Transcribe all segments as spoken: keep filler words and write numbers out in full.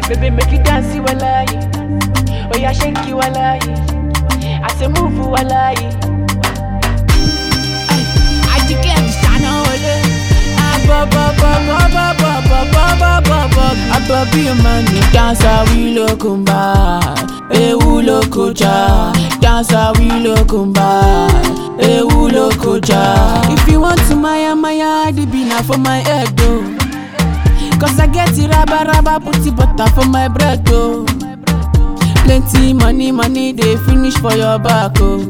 Baby, make you dance, walai. Oh yeah, shake you, walai. I say move, walai. I just can't stand on it. Ah, ba ba ba ba ba ba ba ba ba ba. I baby a man, dance a we look umba. Eh, who look oja? Dance a we look umba. Eh, who look oja? If you want to maya maya, the be now for my head though. Cause I get it raba raba, put it butter for my bread oh. Plenty money, money, they finish for your back oh.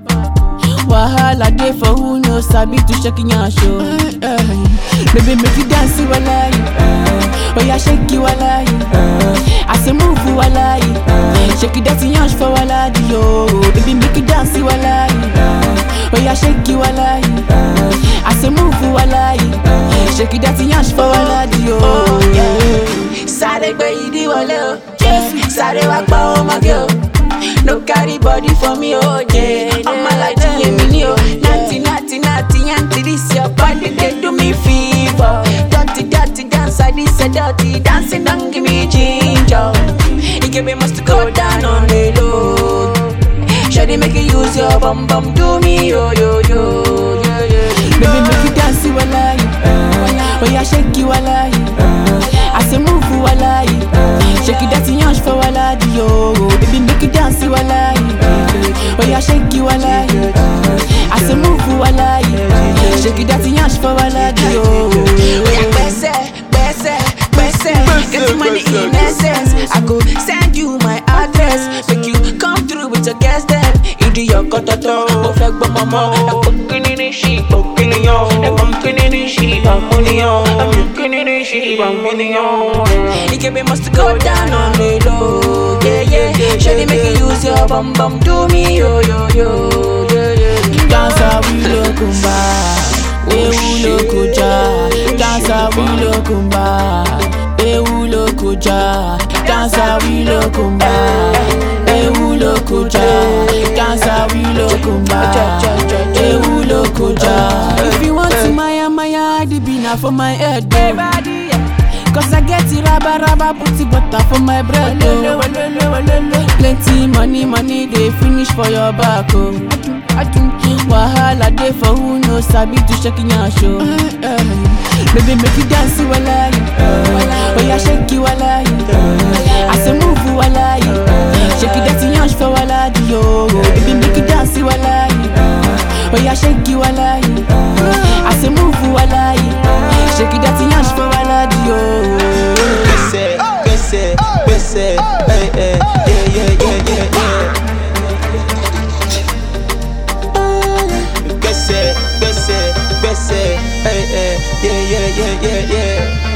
Wahala day for who knows, sabi to shaking your show. uh, uh. Baby make you dance, walai. uh. Oh yeah, shake you, walai. uh. I say move, walai. uh. Shake it dirty yansh for walai yo. Baby make you dance, walai. uh. Oh yeah, shake you, walai. uh. I say move, walai. uh. Shake it dirty yansh for walai yo. Oh yeah. Sare gbe idi wole o. Yeah. Sare wa pa o ma girl. No carry body for me, oh yeah. I'm a like you, me oh. Natty, natty, natty, auntie, this your body, they do me fever. Dirty, dirty, dance, I this a dirty dancing, don't give me ginger. It give me must go down on the low. Should they make you use your bum bum, do me yo yo yo, yeah yeah. Baby make you dance, walai. Oh yeah, shake you, walai. I say move, walai. Shake it dirty yansh for walai yo. Baby make you dance, walai. Oh yeah, shake you, walai. I say move, walai. Shake it dirty yansh for walai yo. Oh yeah, bese, bese, bese. Get the money in essence. I go send you my address. Make you come through with your guest then. Idu your kototo, perfect but mama. I'm cooking in she, cooking in yo. I'm cooking in she, I'm money yo. I'm cooking in she, I'm money yo. It can be must go down on the low, yeah yeah. Should they make you use your bum bum, do me yo yo yo, yeah yeah. Dance a we look umba, eh who look oja? Dance a we look umba, eh who look oja? Dance a we look umba, eh who look oja? Dance a we look umba, eh who look oja? If you want to maya maya, the be now for my head baby. Cause I get it raba raba, put it butter for my bread oh. Plenty money, money, they finish for your back oh. Wahala day for who knows, sabi to shaking your show. uh, uh. Baby make you dance, walai. uh. Oh yeah, shake you, walai. uh. I say move, walai. uh. Shake it dirty yansh for walai yo. Baby make you dance, walai. uh. Oh yeah, shake you, walai. uh. I say move, walai. uh. Shake it dirty yansh for walai yo. Bese, bese, bese, hey hey, yeah yeah yeah yeah yeah. Bese, bese, bese, hey hey, yeah yeah yeah yeah yeah.